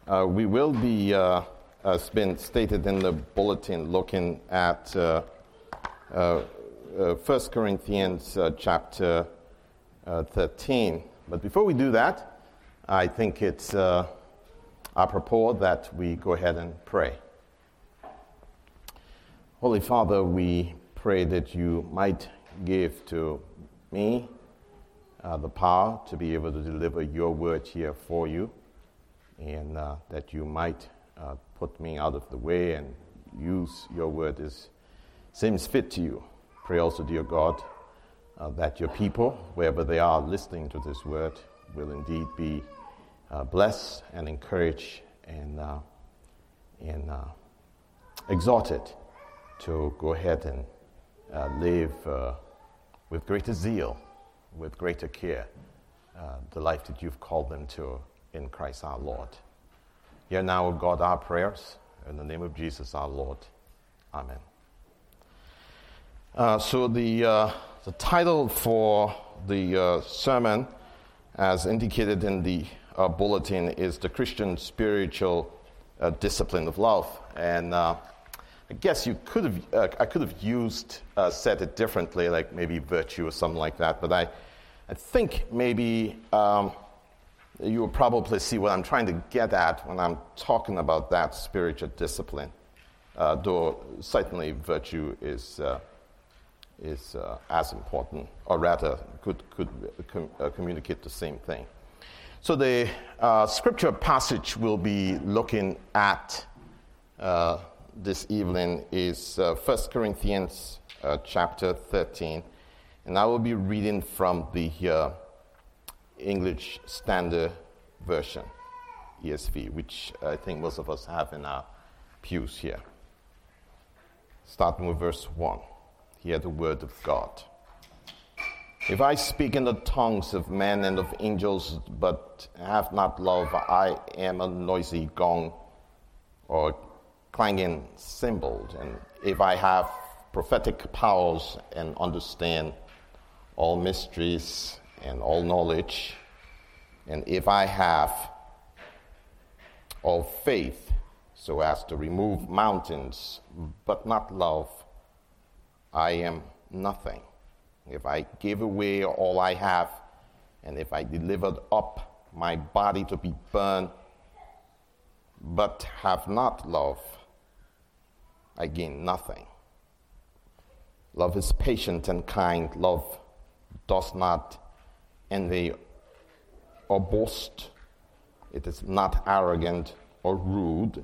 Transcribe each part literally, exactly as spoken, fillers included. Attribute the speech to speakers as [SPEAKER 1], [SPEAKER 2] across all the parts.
[SPEAKER 1] Uh, we will be, uh, as been stated in the bulletin, looking at uh, uh, uh, First Corinthians uh, chapter uh, thirteen. But before we do that, I think it's uh, apropos that we go ahead and pray. Holy Father, we pray that you might give to me uh, the power to be able to deliver your word here for you, and uh, that you might uh, put me out of the way and use your word as seems fit to you. Pray also, dear God, uh, that your people, wherever they are listening to this word, will indeed be uh, blessed and encouraged and, uh, and uh, exhorted to go ahead and uh, live uh, with greater zeal, with greater care, uh, the life that you've called them to in Christ our Lord. Hear now, O God, our prayers. In the name of Jesus our Lord. Amen. Uh, so the uh, the title for the uh, sermon, as indicated in the uh, bulletin, is The Christian Spiritual uh, Discipline of Love. And uh, I guess you could have uh, I could have used uh, said it differently, like maybe virtue or something like that. But I I think maybe um, you will probably see what I'm trying to get at when I'm talking about that spiritual discipline. Uh, though certainly virtue is uh, is uh, as important, or rather could could com- uh, communicate the same thing. So the uh, scripture passage we'll be looking at uh, this evening is uh, First Corinthians uh, chapter thirteen, and I will be reading from the uh, English Standard Version, E S V, which I think most of us have in our pews here. Starting with verse one. Hear the word of God. If I speak in the tongues of men and of angels, but have not love, I am a noisy gong or clanging cymbal. And if I have prophetic powers and understand all mysteries and all knowledge, and if I have all faith so as to remove mountains, but not love, I am nothing. If I give away all I have, and if I delivered up my body to be burned, but have not love, I gain nothing. Love is patient and kind. Love does not envy or boast. It is not arrogant or rude.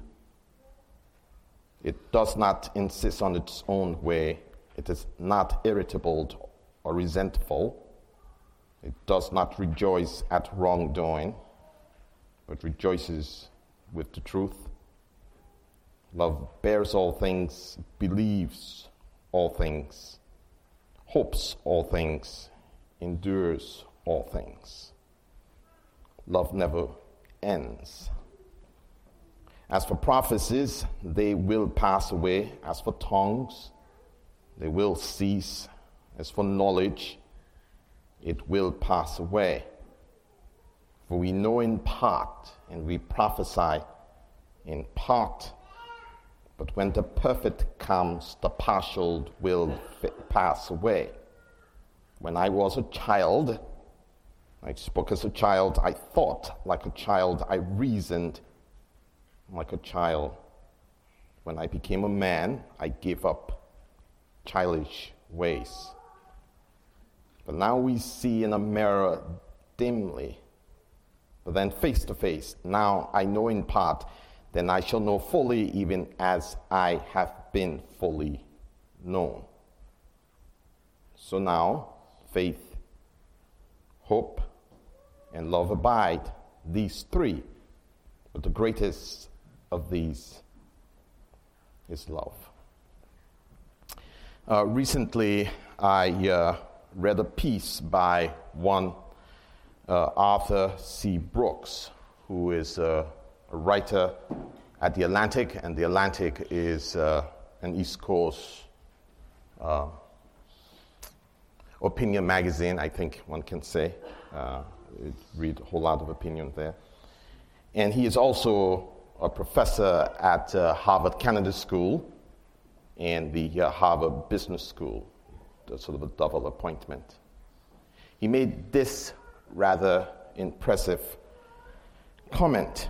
[SPEAKER 1] It does not insist on its own way. It is not irritable or resentful. It does not rejoice at wrongdoing, but rejoices with the truth. Love bears all things, believes all things, hopes all things, endures all things. Love never ends. As for prophecies, they will pass away. As for tongues, they will cease. As for knowledge, it will pass away. For we know in part, and we prophesy in part. But when the perfect comes, the partial will pass away. When I was a child, I spoke as a child, I thought like a child, I reasoned like a child. When I became a man, I gave up childish ways. But now we see in a mirror dimly, but then face to face. Now I know in part, then I shall know fully, even as I have been fully known. So now, faith, hope, and love abide, these three. But the greatest of these is love. Uh, recently, I uh, read a piece by one uh, Arthur C. Brooks, who is uh, a writer at The Atlantic, and The Atlantic is uh, an East Coast uh, opinion magazine, I think one can say. Uh, read a whole lot of opinion there. And he is also a professor at uh, Harvard Kennedy School and the uh, Harvard Business School, sort of a double appointment. He made this rather impressive comment.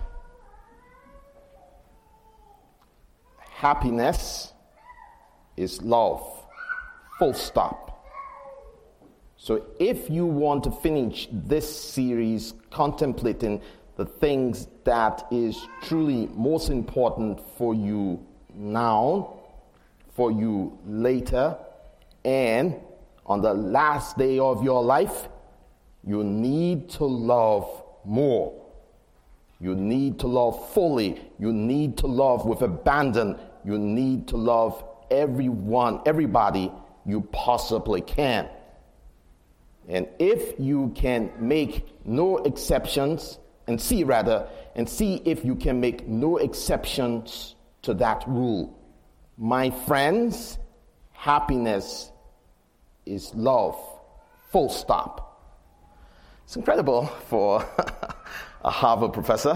[SPEAKER 1] Happiness is love, full stop. So if you want to finish this series contemplating the things that is truly most important for you now, for you later, and on the last day of your life, you need to love more. You need to love fully. You need to love with abandon. You need to love everyone, everybody you possibly can. And if you can make no exceptions, and see rather, and see if you can make no exceptions to that rule. My friends, happiness is love, full stop. It's incredible for a Harvard professor.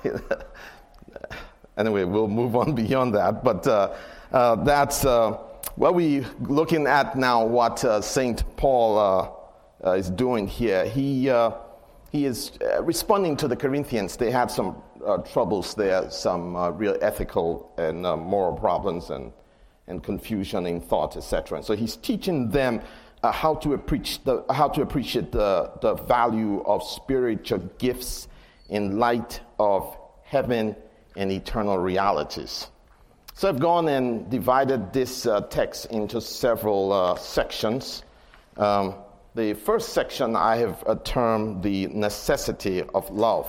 [SPEAKER 1] Anyway, we'll move on beyond that, but uh, uh, that's uh, what we're looking at now, what uh, Saint Paul uh, uh, is doing here. He uh, he is uh, responding to the Corinthians. They had some uh, troubles there, some uh, real ethical and uh, moral problems and, and confusion in thought, et cetera. And so he's teaching them uh, how to appreciate the how to appreciate the, the value of spiritual gifts in light of heaven and eternal realities. So I've gone and divided this uh, text into several uh, sections. Um, the first section I have uh, termed the necessity of love.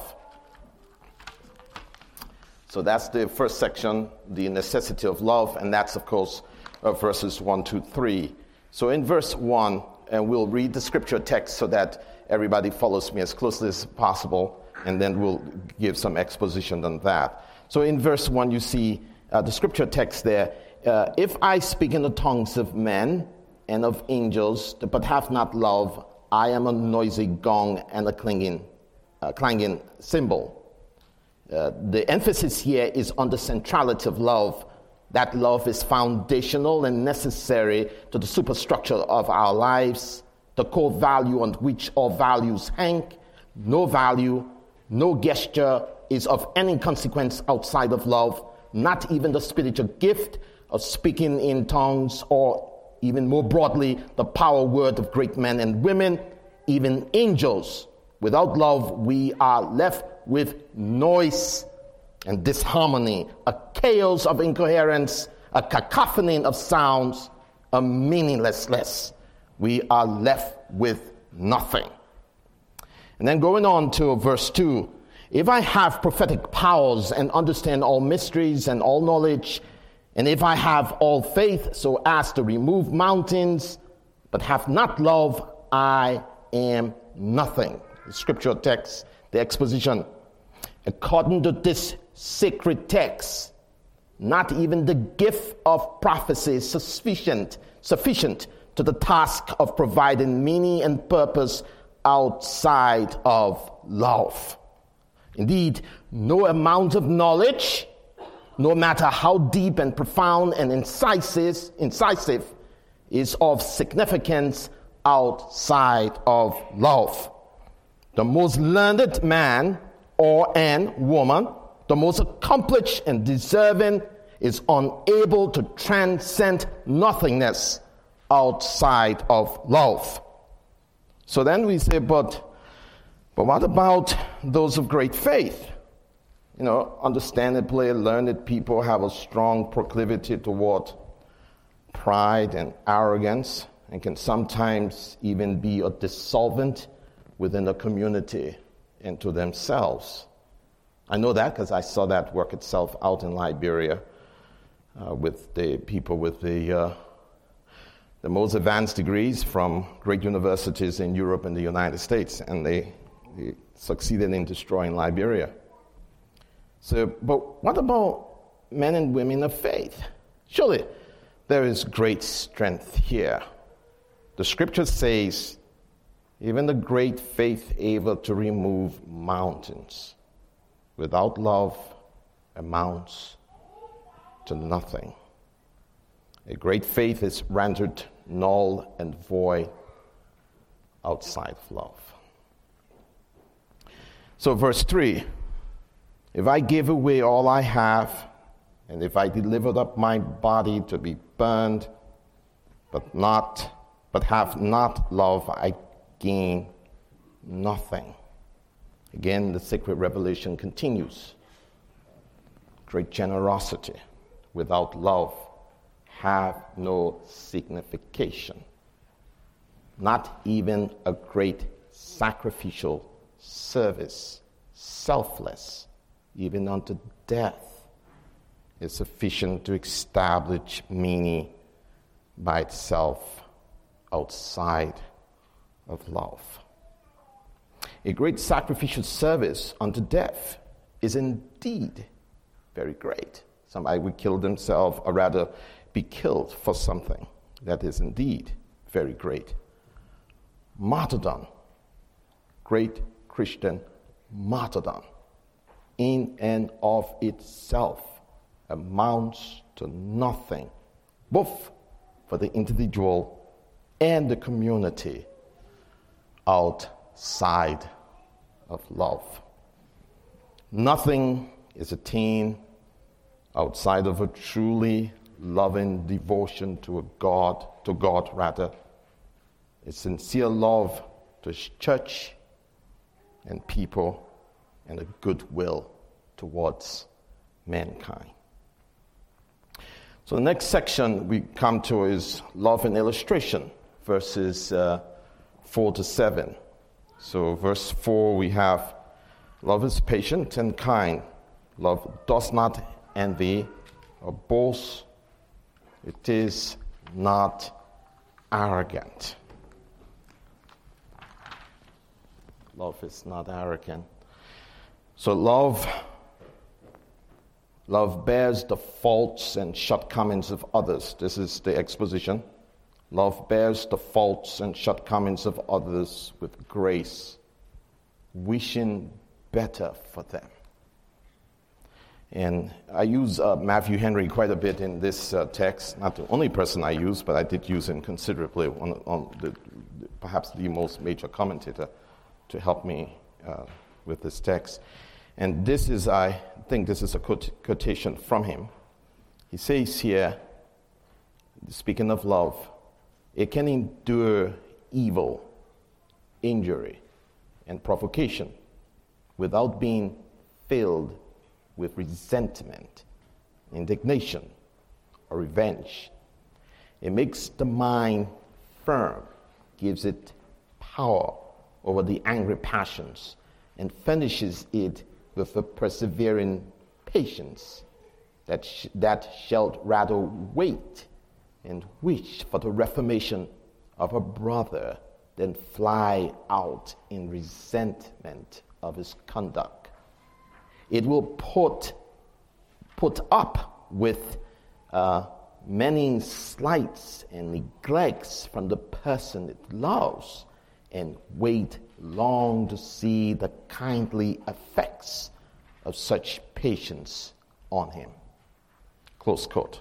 [SPEAKER 1] So that's the first section, the necessity of love, and that's, of course, uh, verses one, two, three. So in verse one, and we'll read the scripture text so that everybody follows me as closely as possible, and then we'll give some exposition on that. So in verse one, you see uh, the scripture text there. Uh, if I speak in the tongues of men and of angels, but have not love, I am a noisy gong and a clanging, uh, clanging cymbal. Uh, the emphasis here is on the centrality of love. That love is foundational and necessary to the superstructure of our lives, the core value on which all values hang. No value, no gesture is of any consequence outside of love, not even the spiritual gift of speaking in tongues, or even more broadly, the power word of great men and women, even angels. Without love, we are left with noise and disharmony, a chaos of incoherence, a cacophony of sounds, a meaninglessness. We are left with nothing. And then going on to verse two, if I have prophetic powers and understand all mysteries and all knowledge, and if I have all faith so as to remove mountains, but have not love, I am nothing. The scripture text, the exposition. According to this sacred text, not even the gift of prophecy is sufficient, sufficient to the task of providing meaning and purpose outside of love. Indeed, no amount of knowledge, no matter how deep and profound and incisive, incisive, is of significance outside of love. The most learned man or an woman, the most accomplished and deserving, is unable to transcend nothingness outside of love. So then we say, but, but what about those of great faith? You know, understandably, learned people have a strong proclivity toward pride and arrogance, and can sometimes even be a dissolvent within the community and to themselves. I know that because I saw that work itself out in Liberia uh, with the people with the uh, the most advanced degrees from great universities in Europe and the United States, and they, they succeeded in destroying Liberia. So, but what about men and women of faith? Surely there is great strength here. The scripture says, even the great faith able to remove mountains. Without love, amounts to nothing. A great faith is rendered null and void outside of love. So verse three, if I give away all I have, and if I delivered up my body to be burned, but not, but have not love, I gain nothing. Again, the sacred revelation continues. Great generosity without love have no signification. Not even a great sacrificial service, selfless, even unto death, is sufficient to establish meaning by itself outside of love. A great sacrificial service unto death is indeed very great. Somebody would kill themselves, or rather be killed for something. That is indeed very great. Martyrdom, great Christian martyrdom, in and of itself amounts to nothing, both for the individual and the community outside of love. Nothing is attained outside of a truly loving devotion to a God, to God rather, a sincere love to His church and people, and a goodwill towards mankind. So the next section we come to is love and illustration, verses uh, four to seven. So verse four, we have, love is patient and kind. Love does not envy or boast. It is not arrogant. Love is not arrogant. So love, love bears the faults and shortcomings of others. This is the exposition. Love bears the faults and shortcomings of others with grace, wishing better for them. And I use uh, Matthew Henry quite a bit in this uh, text. Not the only person I use, but I did use him considerably, on, on the, perhaps the most major commentator to help me uh, with this text. And this is, I think this is a quote, quotation from him. He says here, speaking of love, it can endure evil, injury, and provocation without being filled with resentment, indignation, or revenge. It makes the mind firm, gives it power over the angry passions, and furnishes it with a persevering patience that sh- that shall rather wait and wish for the reformation of a brother than fly out in resentment of his conduct. It will put put up with uh, many slights and neglects from the person it loves, and wait long to see the kindly effects of such patience on him. Close quote.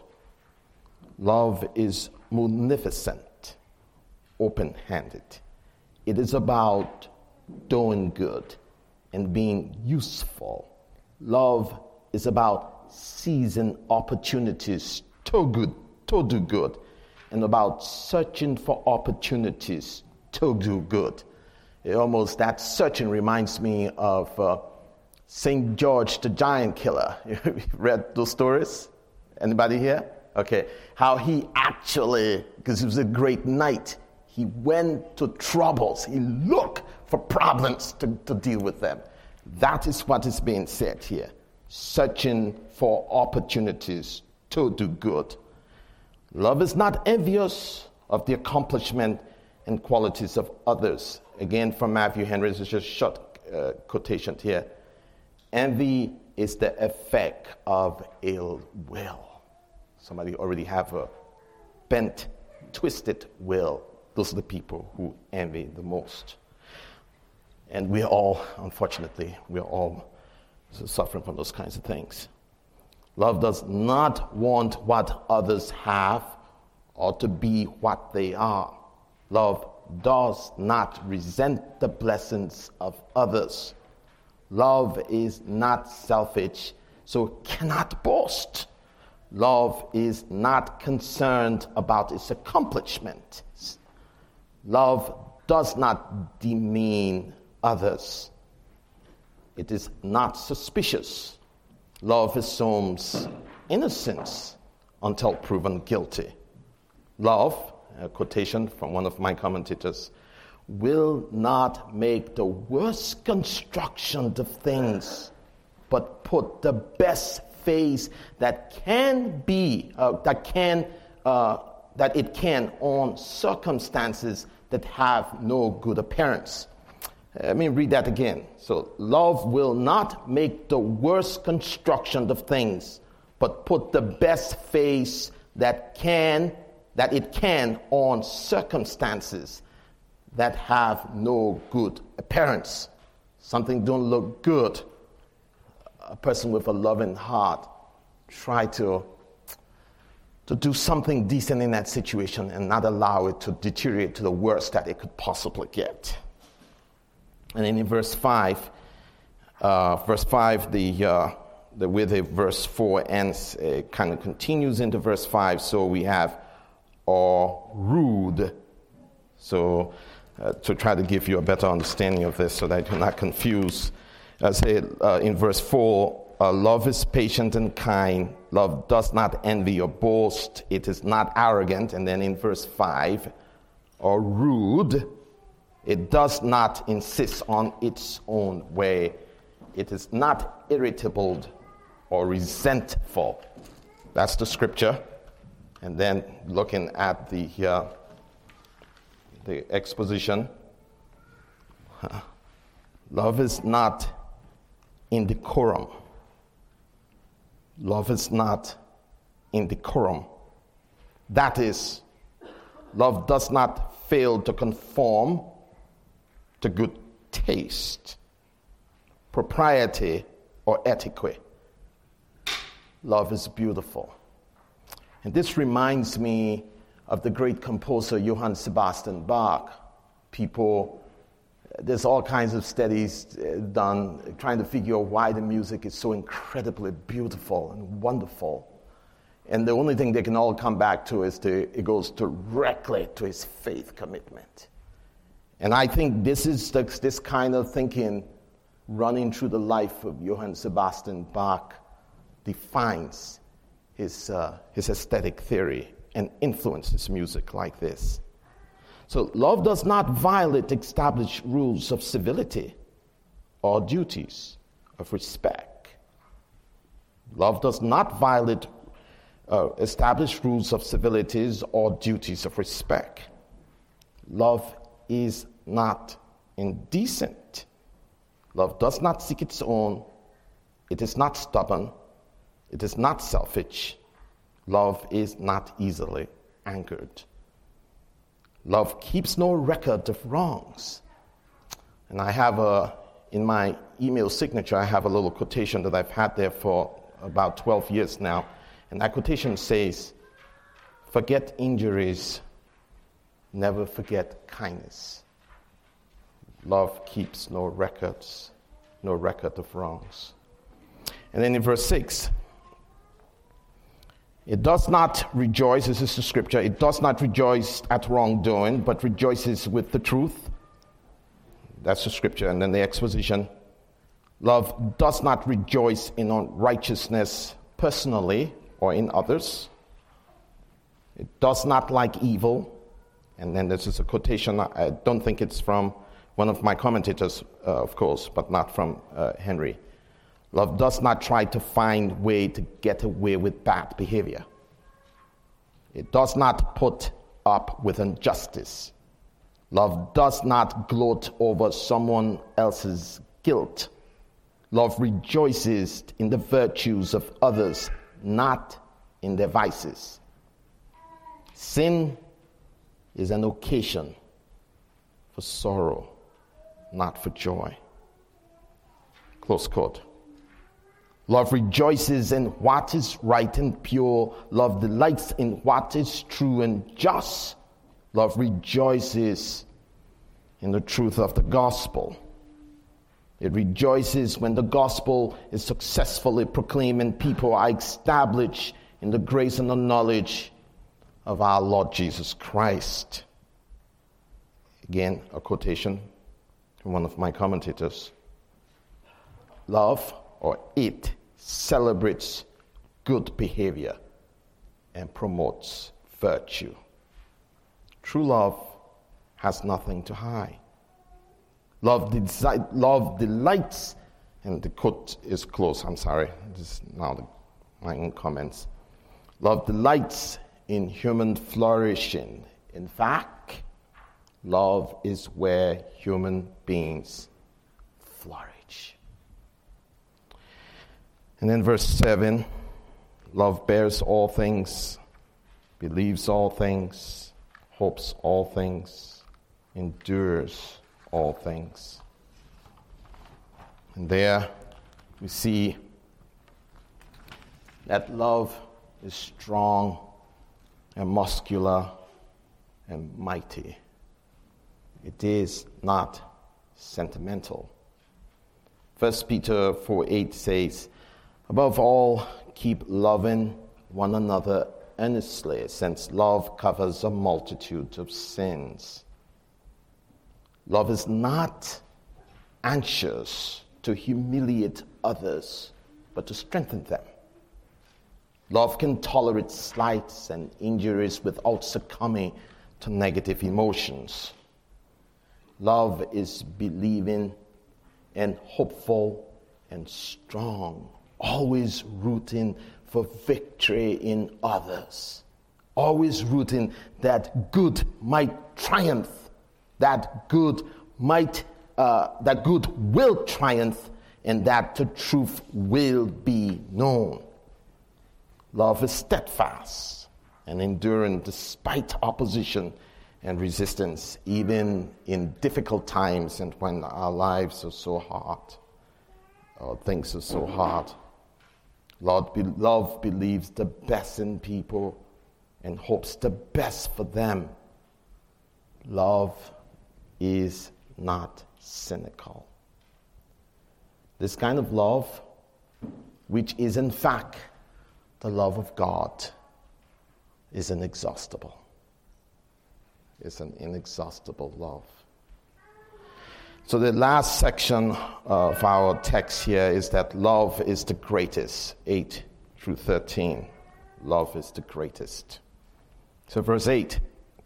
[SPEAKER 1] Love is munificent, open-handed. It is about doing good and being useful. Love is about seizing opportunities to good, to do good, and about searching for opportunities to do good. It almost, that searching reminds me of uh, Saint George the Giant Killer. You read those stories? Anybody here? Okay. How he actually, because he was a great knight, he went to troubles. He looked for problems to, to deal with them. That is what is being said here. Searching for opportunities to do good. Love is not envious of the accomplishment and qualities of others. Again, from Matthew Henry, this is just short uh, quotation here. Envy is the effect of ill will. Somebody already have a bent, twisted will. Those are the people who envy the most. And we're all, unfortunately, we're all suffering from those kinds of things. Love does not want what others have or to be what they are. Love does not resent the blessings of others. Love is not selfish, so cannot boast. Love is not concerned about its accomplishments. Love does not demean others. It is not suspicious. Love assumes innocence until proven guilty. Love, a quotation from one of my commentators, will not make the worst construction of things, but put the best face that can be, uh, that can, uh, that it can on circumstances that have no good appearance. Let me read that again. So, love will not make the worst construction of things, but put the best face that can, that it can on circumstances that have no good appearance. Something don't look good. A person with a loving heart try to, to do something decent in that situation and not allow it to deteriorate to the worst that it could possibly get. And then in verse five, uh, verse five, the uh, the way the verse four ends, it kind of continues into verse five. So we have or rude. So uh, to try to give you a better understanding of this, so that you're not confused, I say uh, in verse four, uh, love is patient and kind. Love does not envy or boast. It is not arrogant. And then in verse five, or rude. It does not insist on its own way. It is not irritable or resentful. That's the scripture. And then looking at the uh, the exposition, love is not indecorum. Love is not indecorum. That is, love does not fail to conform to good taste, propriety, or etiquette. Love is beautiful. And this reminds me of the great composer Johann Sebastian Bach. People, there's all kinds of studies done trying to figure out why the music is so incredibly beautiful and wonderful. And the only thing they can all come back to is the, it goes directly to his faith commitment. And I think this is the, this kind of thinking running through the life of Johann Sebastian Bach defines his, uh, his aesthetic theory and influences music like this. So love does not violate established rules of civility or duties of respect. Love does not violate uh, established rules of civilities or duties of respect. Love is not indecent. Love does not seek its own. It is not stubborn. It is not selfish. Love is not easily angered. Love keeps no record of wrongs. And I have a, in my email signature, I have a little quotation that I've had there for about twelve years now. And that quotation says, "Forget injuries, never forget kindness. Love keeps no records, no record of wrongs." And then in verse six, it does not rejoice, this is the scripture, it does not rejoice at wrongdoing, but rejoices with the truth. That's the scripture. And then the exposition, love does not rejoice in unrighteousness personally or in others. It does not like evil. And then this is a quotation, I don't think it's from one of my commentators, uh, of course, but not from uh, Henry. Love does not try to find way to get away with bad behavior. It does not put up with injustice. Love does not gloat over someone else's guilt. Love rejoices in the virtues of others, not in their vices. Sin is an occasion for sorrow, not for joy. Close quote. Love rejoices in what is right and pure. Love delights in what is true and just. Love rejoices in the truth of the gospel. It rejoices when the gospel is successfully proclaimed and people are established in the grace and the knowledge of our Lord Jesus Christ. Again, a quotation from one of my commentators. Love, or it, celebrates good behavior and promotes virtue. True love has nothing to hide. Love, desi- love delights, and the quote is close, I'm sorry, this is now the, my own comments. Love delights in human flourishing. In fact, love is where human beings flourish. And then verse seven, love bears all things, believes all things, hopes all things, endures all things. And there we see that love is strong and muscular and mighty. It is not sentimental. First Peter four eight says, above all, keep loving one another earnestly, since love covers a multitude of sins. Love is not anxious to humiliate others, but to strengthen them. Love can tolerate slights and injuries without succumbing to negative emotions. Love is believing and hopeful and strong, always rooting for victory in others, always rooting that good might triumph, that good might, uh, that good will triumph, and that the truth will be known. Love is steadfast and enduring despite opposition and resistance, even in difficult times and when our lives are so hard, or things are so hard. Lord, be, love believes the best in people and hopes the best for them. Love is not cynical. This kind of love, which is in fact the love of God, is inexhaustible. It's an inexhaustible love. So the last section of our text here is that love is the greatest, eight through thirteen. Love is the greatest. So verse eight,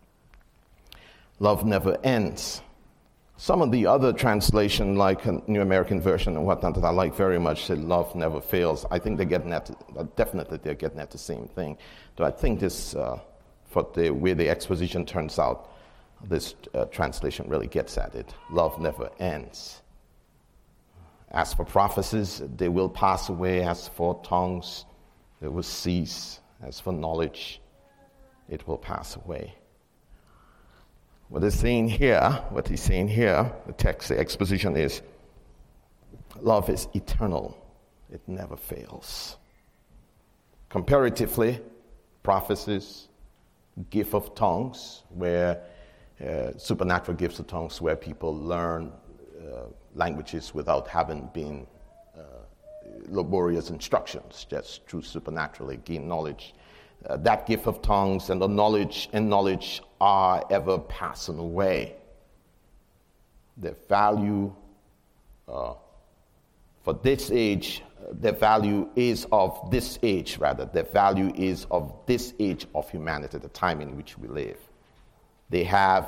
[SPEAKER 1] love never ends. Some of the other translation, like a New American Version and whatnot, that I like very much, say love never fails. I think they're getting at, definitely they're getting at the same thing. So I think this, uh, for the way the exposition turns out, this uh, translation really gets at it. Love never ends. As for prophecies, they will pass away. As for tongues, they will cease. As for knowledge, it will pass away. What he's saying here, what he's saying here, the text, the exposition is, love is eternal. It never fails. Comparatively, prophecies, gift of tongues, where uh, supernatural gifts of tongues, where people learn uh, languages without having been uh, laborious instructions, just through supernaturally gain knowledge. Uh, that gift of tongues and the knowledge and knowledge are ever passing away. Their value uh, for this age, uh, their value is of this age, rather. Their value is of this age of humanity, the time in which we live. They have,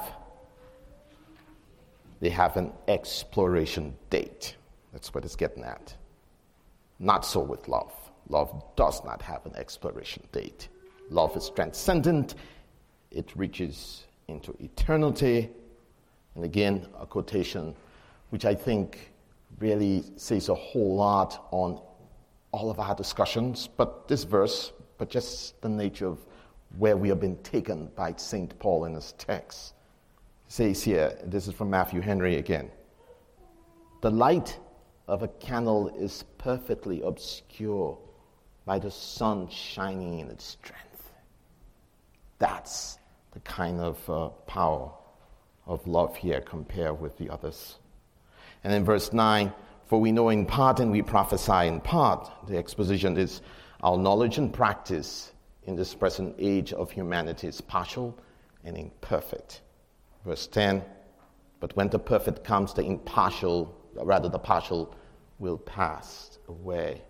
[SPEAKER 1] they have an exploration date. That's what it's getting at. Not so with love. Love does not have an expiration date. Love is transcendent. It reaches into eternity. And again, a quotation which I think really says a whole lot on all of our discussions, but this verse, but just the nature of where we have been taken by Saint Paul in his text. It says here, this is from Matthew Henry again, the light of a candle is perfectly obscured by the sun shining in its strength. That's the kind of uh, power of love here compared with the others. And in verse nine, for we know in part and we prophesy in part. The exposition is our knowledge and practice in this present age of humanity is partial and imperfect. Verse ten, but when the perfect comes, the impartial, rather the partial, will pass away.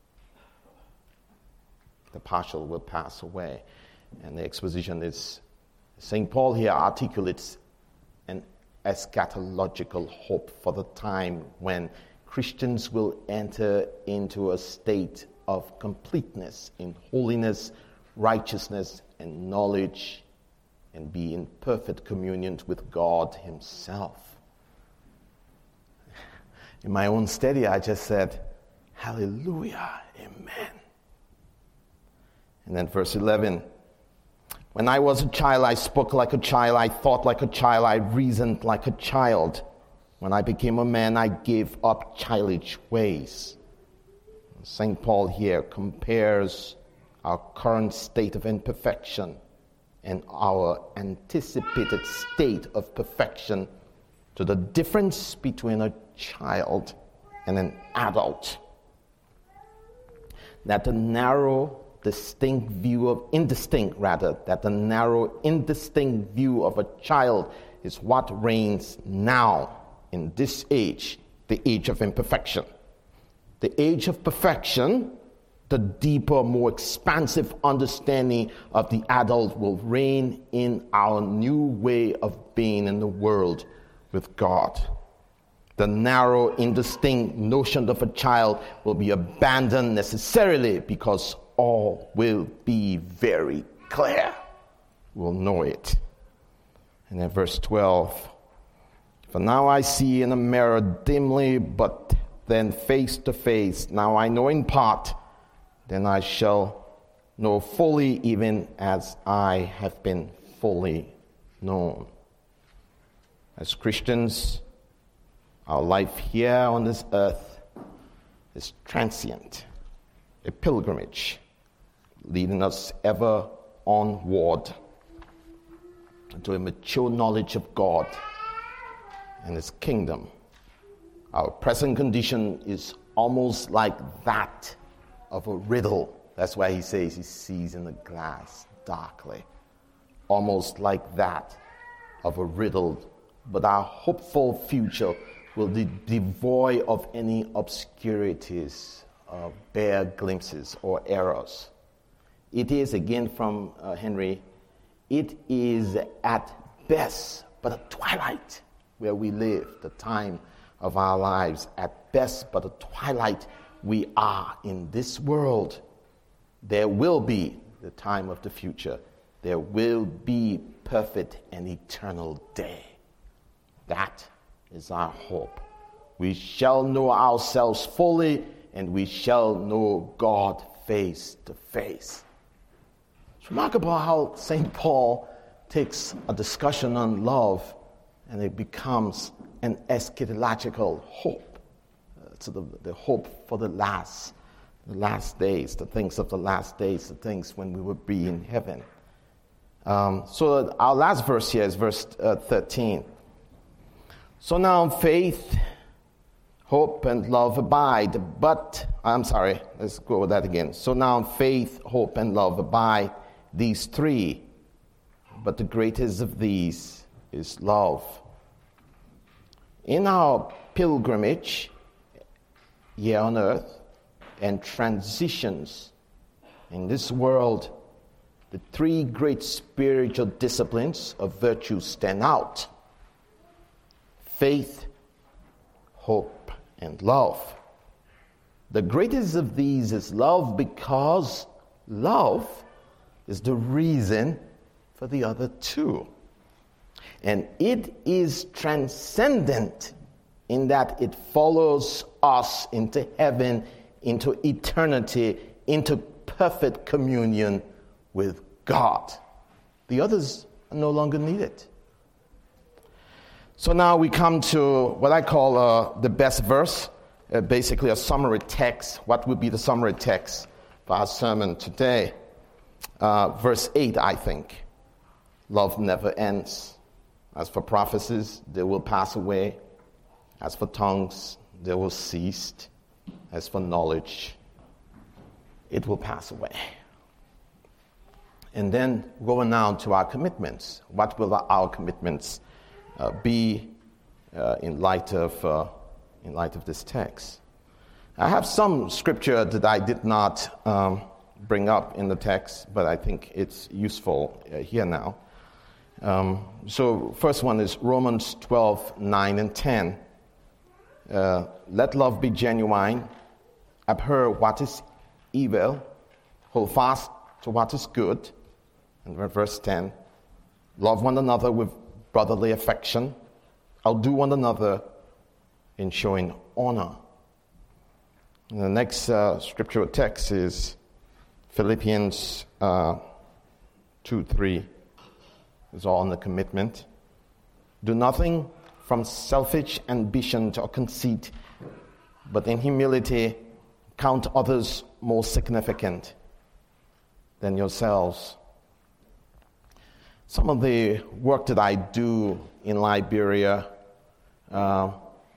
[SPEAKER 1] The partial will pass away. And the exposition is, Saint Paul here articulates an eschatological hope for the time when Christians will enter into a state of completeness in holiness, righteousness, and knowledge, and be in perfect communion with God himself. In my own study, I just said, hallelujah, amen. And then verse eleven, when I was a child, I spoke like a child, I thought like a child, I reasoned like a child. When I became a man, I gave up childish ways. Saint Paul here compares our current state of imperfection and our anticipated state of perfection to the difference between a child and an adult. That the narrow, distinct view of, indistinct rather, that the narrow, indistinct view of a child is what reigns now in this age, the age of imperfection. The age of perfection, the deeper, more expansive understanding of the adult will reign in our new way of being in the world with God. The narrow, indistinct notion of a child will be abandoned necessarily because all will be very clear. We'll know it. And then verse twelve, for now I see in a mirror dimly, but then face to face. Now I know in part, then I shall know fully, even as I have been fully known. As Christians, our life here on this earth is transient, a pilgrimage, leading us ever onward to a mature knowledge of God and his kingdom. Our present condition is almost like that of a riddle. That's why he says he sees in the glass darkly. Almost like that of a riddle. But our hopeful future will be devoid of any obscurities, uh, bare glimpses, or errors. It is, again from uh, Henry, it is at best but a twilight where we live, the time of our lives. At best but a twilight we are in this world. There will be the time of the future. There will be perfect and eternal day. That is our hope. We shall know ourselves fully, and we shall know God face to face. It's remarkable how Saint Paul takes a discussion on love and it becomes an eschatological hope. Uh, so the, the hope for the last, the last days, the things of the last days, the things when we will be in heaven. Um, so our last verse here is verse uh, thirteen. So now faith, hope, and love abide, but, I'm sorry, let's go with that again. So now faith, hope, and love abide, these three, but the greatest of these is love. In our pilgrimage here on earth and transitions in this world, the three great spiritual disciplines of virtue stand out. Faith, hope, and love. The greatest of these is love because love is the reason for the other two. And it is transcendent in that it follows us into heaven, into eternity, into perfect communion with God. The others are no longer needed. So now we come to what I call uh, the best verse, uh, basically a summary text. What would be the summary text for our sermon today? Uh, verse eight, I think. Love never ends. As for prophecies, they will pass away. As for tongues, they will cease. As for knowledge, it will pass away. And then going now to our commitments. What will our commitments uh, be uh, in light of uh, in light of this text? I have some scripture that I did not um, bring up in the text, but I think it's useful uh, here now. Um, so first one is Romans twelve, nine and ten. Uh, Let love be genuine, abhor what is evil, hold fast to what is good. And verse ten, love one another with brotherly affection, outdo one another in showing honor. And the next uh, scriptural text is Philippians uh, two, three. It's all on the commitment. Do nothing from selfish ambition or conceit, but in humility count others more significant than yourselves. Some of the work that I do in Liberia, uh,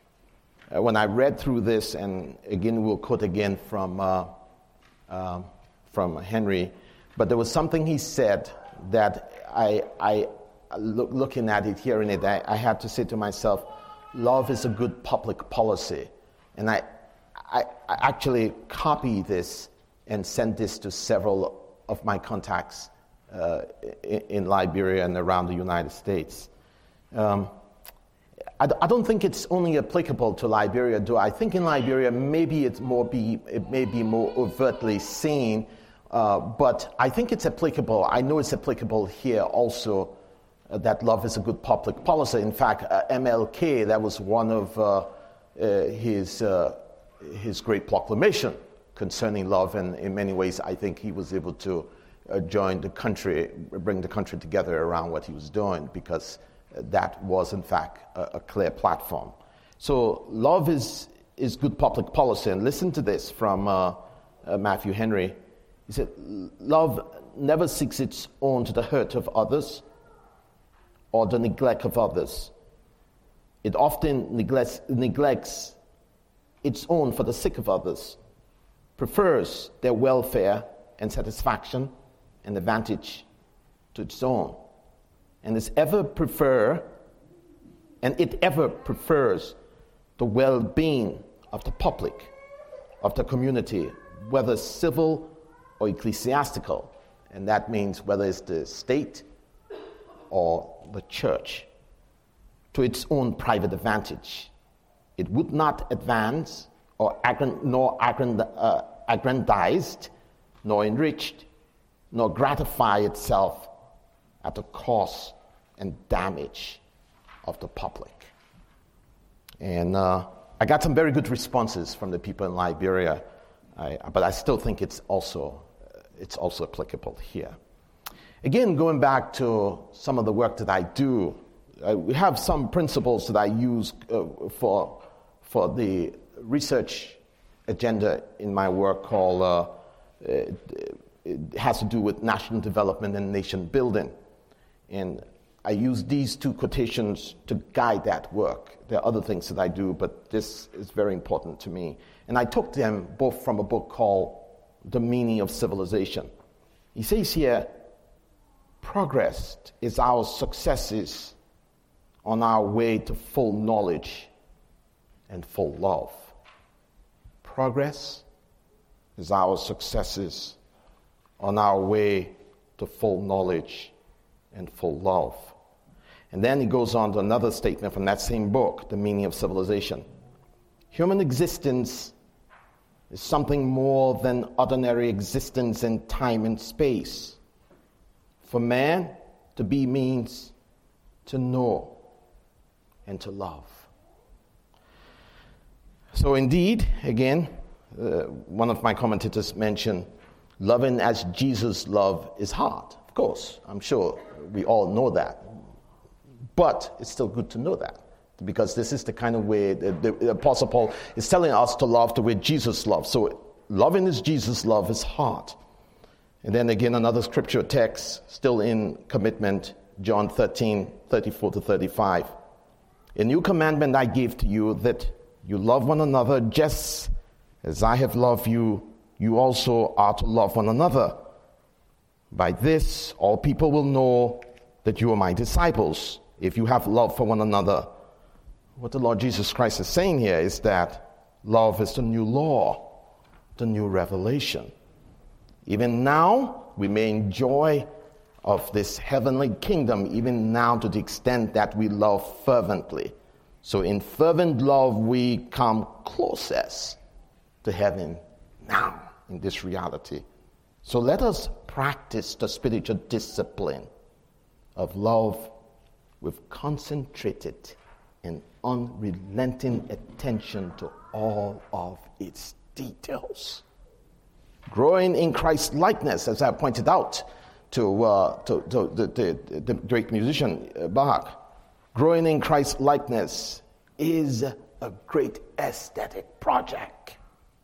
[SPEAKER 1] when I read through this, and again we'll quote again from uh, uh, from Henry, but there was something he said that I, I look, looking at it, hearing it, I, I had to say to myself, love is a good public policy. And I, I, I actually copied this and sent this to several of my contacts uh, in, in Liberia and around the United States. Um, I, I don't think it's only applicable to Liberia, do I? I think in Liberia maybe it's more be it may be more overtly seen. Uh, but I think it's applicable. I know it's applicable here also, uh, that love is a good public policy. In fact, uh, M L K, that was one of uh, uh, his uh, his great proclamation concerning love, and in many ways, I think he was able to uh, join the country, bring the country together around what he was doing, because that was, in fact, a, a clear platform. So love is is good public policy. And listen to this from uh, uh, Matthew Henry. He said, love never seeks its own to the hurt of others or the neglect of others. It often neglects, neglects its own for the sake of others, prefers their welfare and satisfaction and advantage to its own, and is ever prefer, and it ever prefers the well-being of the public, of the community, whether civil or ecclesiastical, and that means whether it's the state or the church, to its own private advantage. It would not advance or aggrand- nor aggrand- uh, aggrandized, nor enriched, nor gratify itself at the cost and damage of the public. And uh, I got some very good responses from the people in Liberia. I, but I still think it's also uh, it's also applicable here. Again, going back to some of the work that I do, uh, we have some principles that I use uh, for for the research agenda in my work called uh, it, it has to do with national development and nation building, and I use these two quotations to guide that work. There are other things that I do, but this is very important to me. And I took them both from a book called The Meaning of Civilization. He says here, progress is our successes on our way to full knowledge and full love. Progress is our successes on our way to full knowledge and full love. And then he goes on to another statement from that same book, The Meaning of Civilization. Human existence is something more than ordinary existence in time and space. For man, to be means to know and to love. So indeed, again, uh, one of my commentators mentioned, loving as Jesus loved is hard. Of course, I'm sure we all know that. But it's still good to know that. because this is the kind of way the, the, the Apostle Paul is telling us to love the way Jesus loved. So loving as Jesus loved is hard. And then again, another scripture text, still in commitment, John thirteen, thirty-four to thirty-five. A new commandment I give to you, that you love one another just as I have loved you, you also are to love one another. By this, all people will know that you are my disciples, if you have love for one another. What the Lord Jesus Christ is saying here is that love is the new law, the new revelation. Even now, we may enjoy of this heavenly kingdom, even now to the extent that we love fervently. So in fervent love, we come closest to heaven now in this reality. So let us practice the spiritual discipline of love with concentrated and unrelenting attention to all of its details. Growing in Christ's likeness, as I pointed out to, uh, to, to the, the, the great musician uh, Bach, growing in Christ's likeness is a great aesthetic project.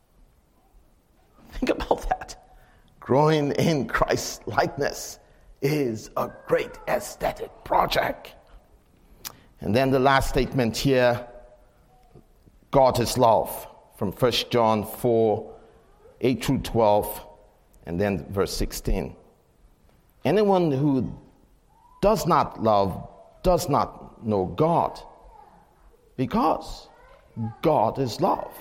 [SPEAKER 1] Think about that. Growing in Christ's likeness is a great aesthetic project. And then the last statement here, God is love, from First John four, eight through twelve, and then verse sixteen. Anyone who does not love does not know God, because God is love.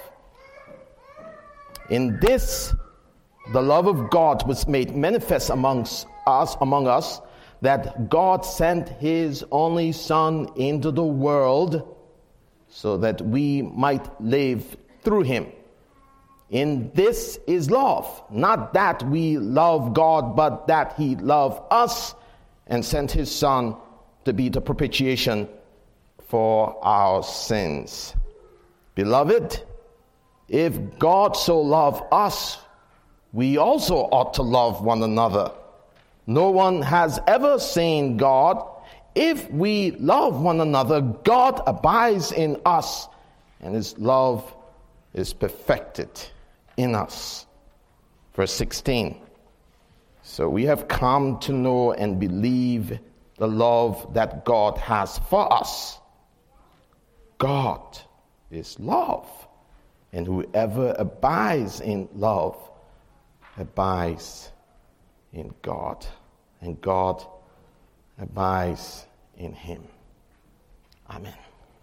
[SPEAKER 1] In this, the love of God was made manifest amongst us, among us, that God sent his only Son into the world so that we might live through him. In this is love, not that we love God, but that he loved us and sent his Son to be the propitiation for our sins. Beloved, if God so loved us, we also ought to love one another. No one has ever seen God. If we love one another, God abides in us, and his love is perfected in us. Verse sixteen. So we have come to know and believe the love that God has for us. God is love, and whoever abides in love abides in God, and God abides in him. Amen.